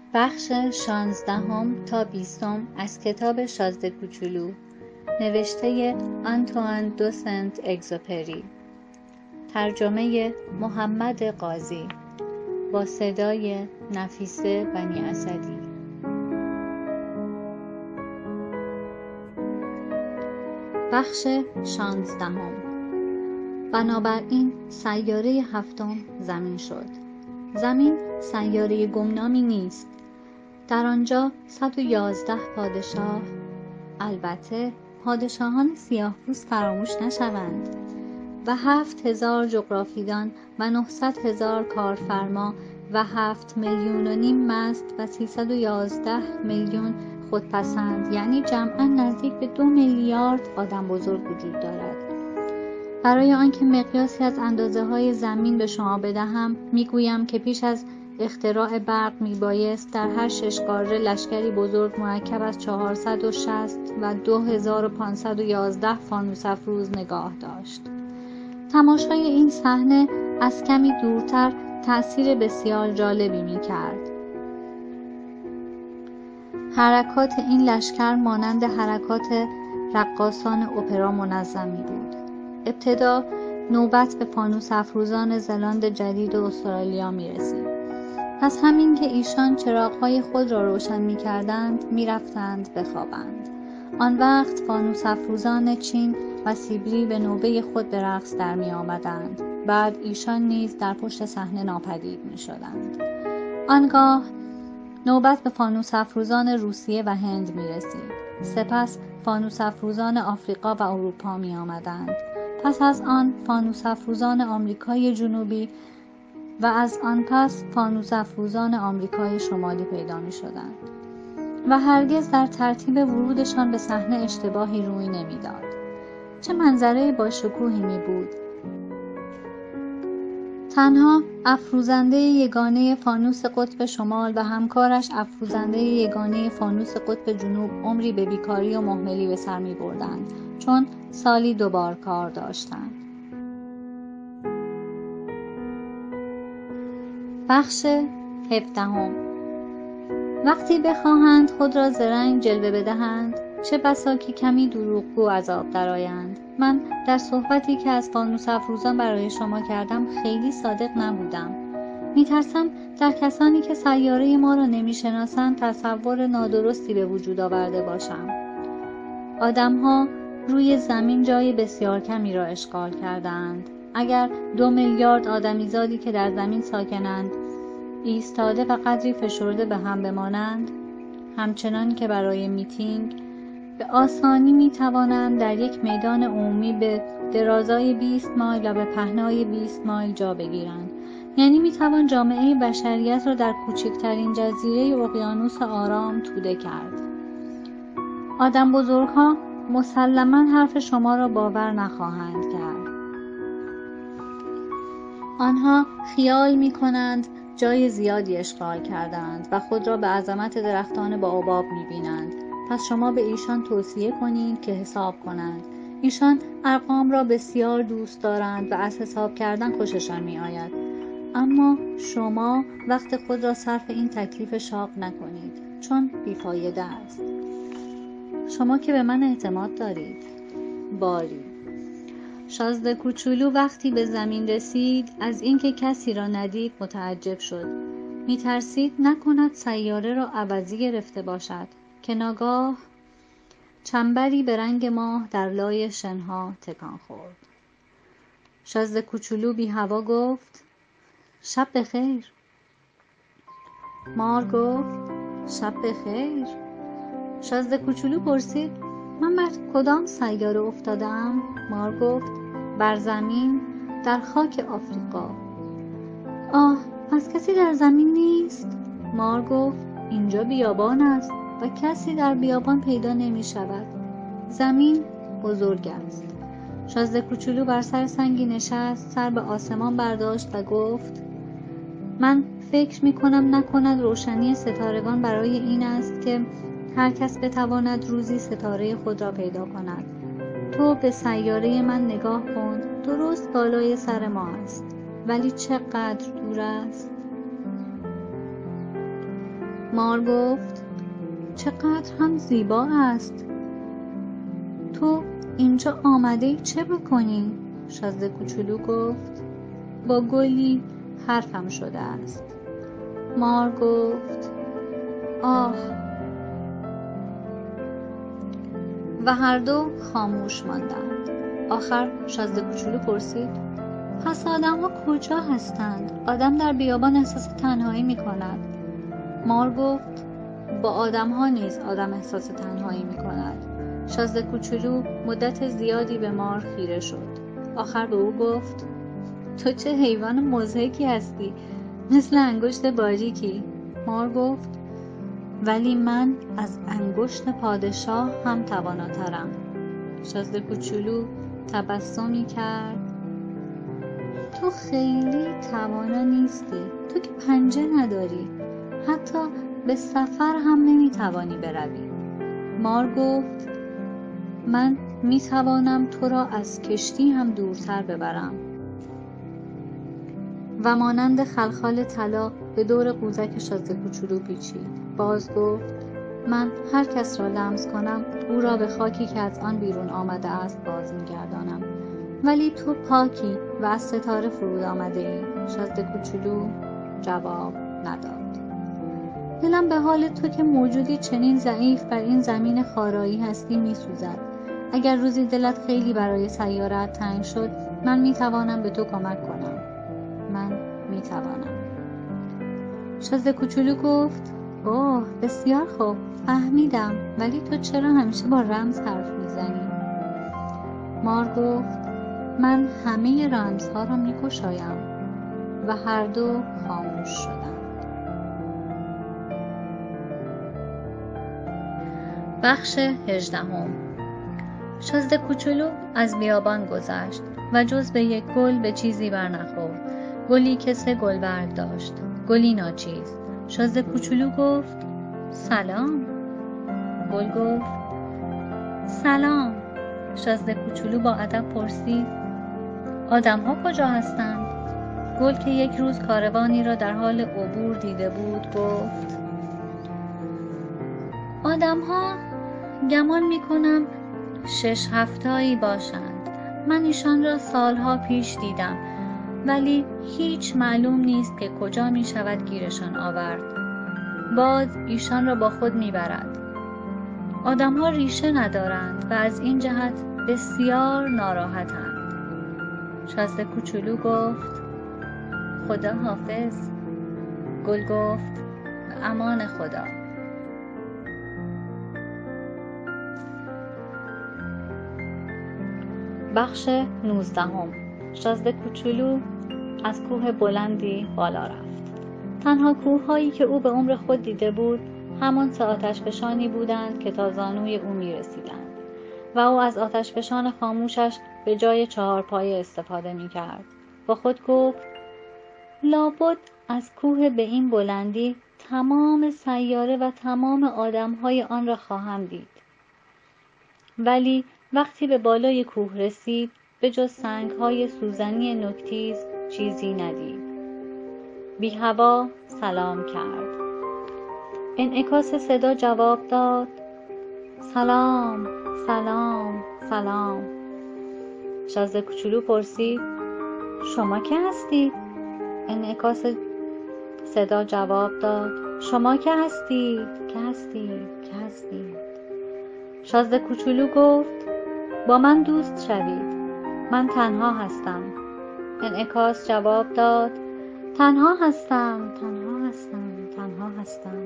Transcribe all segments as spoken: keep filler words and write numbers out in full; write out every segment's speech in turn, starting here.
بخش شانزدهم تا بیستم از کتاب شازده کوچولو، نوشته آنتوان دو سنت اگزوپری، ترجمه محمد قاضی، با صدای نفیسه بنی اسدی. بخش شانزدهم. بنابراین سیاره هفتم زمین شد. زمین سیاره گمنامی نیست. در آنجا صد و یازده پادشاه، البته پادشاهان سیاه‌پوست فراموش نشوند، و هفت هزار جغرافیدان و نهصد هزار کارفرما و هفت میلیون و نیم مست و سیصد و یازده میلیون خودپسند، یعنی جمعاً نزدیک به دو میلیارد آدم بزرگ وجود دارد. برای آنکه مقیاسی از اندازه های زمین به شما بدهم، میگویم که پیش از اختراع برق میبایست در هر شش قاره لشکری بزرگ مرکب از چهارصد و شصت و دو هزار و پانصد و یازده فانوس افروز نگاه داشت. تماشای این صحنه از کمی دورتر تأثیر بسیار جالبی میکرد. حرکات این لشکر مانند حرکات رقاصان اپرا منظمی بود. ابتدا نوبت به فانوس افروزان زلاند جدید و استرالیا می رسید. پس همین که ایشان چراغ‌های خود را روشن می کردند می رفتند بخوابند. آن وقت فانوس افروزان چین و سیبری به نوبه خود به رقص در می آمدند. بعد ایشان نیز در پشت صحنه ناپدید می شدند. آنگاه نوبت به فانوس افروزان روسیه و هند می رسید. سپس فانوس افروزان آفریقا و اروپا می آمدند. پس از آن فانوس افروزان آمریکای جنوبی و از آن پس فانوس افروزان آمریکای شمالی پیدا می شدند و هرگز در ترتیب ورودشان به صحنه اشتباهی روی نمی داد. چه منظره با شکوهی می بود! تنها افروزنده یگانه فانوس قطب شمال و همکارش افروزنده یگانه فانوس قطب جنوب عمری به بیکاری و مهملی به سر می بردند، چون سالی دوبار کار داشتند. بخش هفدهم. وقتی بخواهند خود را زرنگ جلوه بدهند، چه بسا که کمی دروغگو از آب درآیند. من در صحبتی که از فانوس افروزان برای شما کردم خیلی صادق نبودم. میترسم در کسانی که سیاره ما را نمیشناسند تصور نادرستی به وجود آورده باشم. آدمها روی زمین جای بسیار کمی را اشغال کردند. اگر دو میلیارد آدمیزادی که در زمین ساکنند ایستاده و قدری فشرده به هم بمانند، همچنان که برای میتینگ به آسانی میتوانند در یک میدان عمومی به درازای بیست مایل و به پهنای بیست مایل جا بگیرند، یعنی میتوان جامعه بشریت را در کوچکترین جزیره اقیانوس آرام توده کرد. آدم بزرگها مسلماً حرف شما را باور نخواهند کرد. آنها خیال میکنند جای زیادی اشغال کردند و خود را به عظمت درختان بائوباب میبینند. پس شما به ایشان توصیه کنید که حساب کنند. ایشان ارقام را بسیار دوست دارند و از حساب کردن خوششان میآید. اما شما وقت خود را صرف این تکلیف شاق نکنید، چون بیفایده است. شما که به من اعتماد دارید. باری شازده کوچولو وقتی به زمین رسید از اینکه کسی را ندید متعجب شد. میترسید نکند سیاره را عوضی گرفته باشد که ناگاه چنبری به رنگ ماه در لای شنها تکان خورد. شازده کوچولو بی هوا گفت شب بخیر. مار گفت شب بخیر. شازده کوچولو پرسید من بر کدام سیاره افتادم؟ مار گفت بر زمین، در خاک آفریقا. آه، پس کسی در زمین نیست؟ مار گفت اینجا بیابان است و کسی در بیابان پیدا نمی شود. زمین بزرگ است. شازده کوچولو بر سر سنگی نشست، سر به آسمان برداشت و گفت من فکر می کنم نکند روشنی ستارگان برای این است که هر کس بتواند روزی ستاره خود را پیدا کند. تو به سیاره من نگاه کن، درست بالای سر ما است، ولی چقدر دور است. مار گفت چقدر هم زیبا است. تو اینجا آمده چه بکنی؟ شازده کوچولو گفت با گلی حرفم شده است. مار گفت آه. و هر دو خاموش ماندند. آخر شازده کوچولو پرسید پس آدم ها کجا هستند؟ آدم در بیابان احساس تنهایی می کند. مار گفت با آدم ها نیز آدم احساس تنهایی می کند. شازده کوچولو مدت زیادی به مار خیره شد. آخر به او گفت تو چه حیوان مضحکی هستی، مثل انگشت باریکی. مار گفت ولی من از انگشت پادشاه هم تواناترم. شازده کوچولو تبسمی کرد. تو خیلی توانا نیستی. تو که پنجه نداری. حتی به سفر هم نمیتوانی بروی. مار گفت من میتوانم تو را از کشتی هم دورتر ببرم. و مانند خلخال طلا به دور قوزک شازده کوچولو پیچید. باز گفت من هر کس را لمس کنم او را به خاکی که از آن بیرون آمده است باز میگردانم. ولی تو پاکی و از ستاره فرود آمده ای. شازده کوچولو جواب نداد. دلم به حال تو که موجودی چنین ضعیف بر این زمین خارایی هستی می سوزد. اگر روزی دلت خیلی برای سیارت تنگ شد من می توانم به تو کمک کنم. من می توانم. شازده کوچولو گفت اوه بسیار خوب فهمیدم، ولی تو چرا همیشه با رمز حرف می زنی؟ مار گفت من همه رمزها را می گشایم. و هر دو خاموش شدند. بخش هجدهم. شازده کوچولو از بیابان گذشت و جز به یک گل به چیزی بر نخورد. گلی که سه گلبرگ داشت. گلی ناچیز. شازده کوچولو گفت سلام. گل گفت سلام. شازده کوچولو با ادب پرسید آدم ها کجا هستند؟ گل که یک روز کاروانی را در حال عبور دیده بود گفت آدم ها گمان می کنم شش هفته‌ای باشند. من ایشان را سالها پیش دیدم ولی هیچ معلوم نیست که کجا می شود گیرشان آورد. باد ایشان را با خود می برد. آدم ها ریشه ندارند و از این جهت بسیار ناراحتند. شازده کوچولو گفت خدا حافظ. گل گفت به امان خدا. بخش نوزدهم. شازده کوچولو از کوه بلندی بالا رفت. تنها کوه‌هایی که او به عمر خود دیده بود همان سه آتشفشانی بودند که تا زانوی او می‌رسیدند و او از آتشفشان خاموشش به جای چهارپایه استفاده می‌کرد. با خود گفت لابد از کوه به این بلندی تمام سیاره و تمام آدم‌های آن را خواهم دید. ولی وقتی به بالای کوه رسید به جز سنگ‌های سوزنی نوک‌تیز چیزی ندید. بی هوا سلام کرد. انعکاس صدا جواب داد سلام سلام سلام. شازده کوچولو پرسید شما که هستید؟ انعکاس صدا جواب داد شما که هستید که هستید که هستید. شازده کوچولو گفت با من دوست شوید. من تنها هستم. انعکاس جواب داد تنها هستم تنها هستم تنها هستم.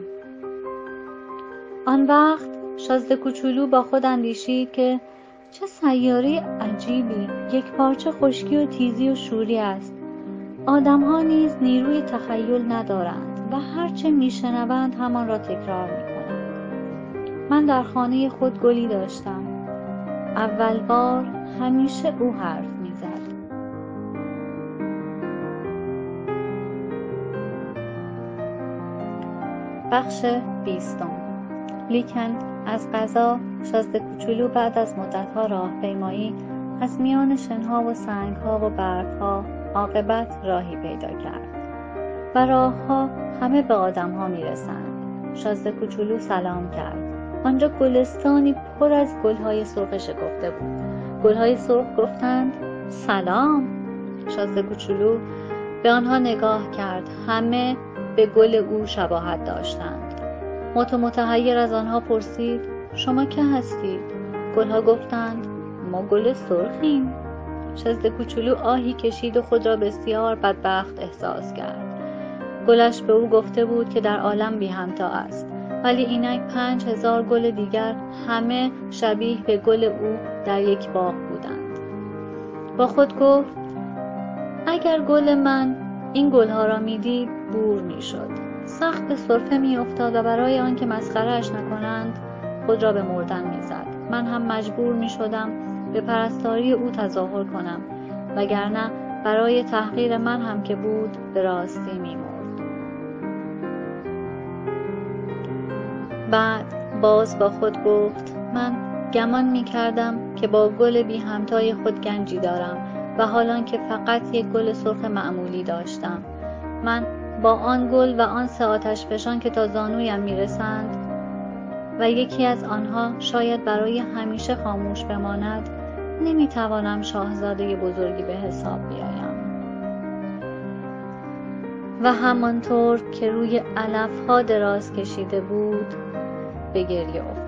آن وقت شازده کوچولو با خود اندیشید که چه سیاره عجیبی، یک پارچه خشکی و تیزی و شوری است. آدم ها نیز نیروی تخیل ندارند و هرچه میشنوند همان را تکرار میکنند. من در خانه خود گلی داشتم. اول بار همیشه او حرف میزد. بخش بیستم. لیکن از قضا شازده کوچولو بعد از مدتها راهپیمایی از میان شنها و سنگها و برفها عاقبت راهی پیدا کرد و راهها همه به آدمها میرسند. شازده کوچولو سلام کرد. آنجا گلستانی پر از گلهای سرخ شکفته بود. گلهای سرخ گفتند سلام. شازده کوچولو به آنها نگاه کرد. همه به گل او شباهت داشتند. مت و متحیر از آنها پرسید شما که هستید؟ گلها گفتند ما گل سرخیم. شازده کوچولو آهی کشید و خود را بسیار بدبخت احساس کرد. گلش به او گفته بود که در عالم بی همتا است، ولی اینک پنج هزار گل دیگر همه شبیه به گل او در یک باغ بودند. با خود گفت اگر گل من این گلها را میدید بور میشد، سخت به سرفه میافتاد و برای آنکه مسخره‌اش نکنند خود را به مردن میزد. من هم مجبور میشدم به پرستاری او تظاهر کنم، وگرنه برای تحقیر من هم که بود به راستی میمرد. بعد باز با خود گفت من گمان میکردم که با گل بی همتای خود گنجی دارم و حالان که فقط یک گل سرخ معمولی داشتم. من با آن گل و آن سه آتش فشان که تا زانویم میرسند و یکی از آنها شاید برای همیشه خاموش بماند نمیتوانم شاهزاده بزرگی به حساب بیایم. و همانطور که روی علفها دراز کشیده بود به گریه افتاد.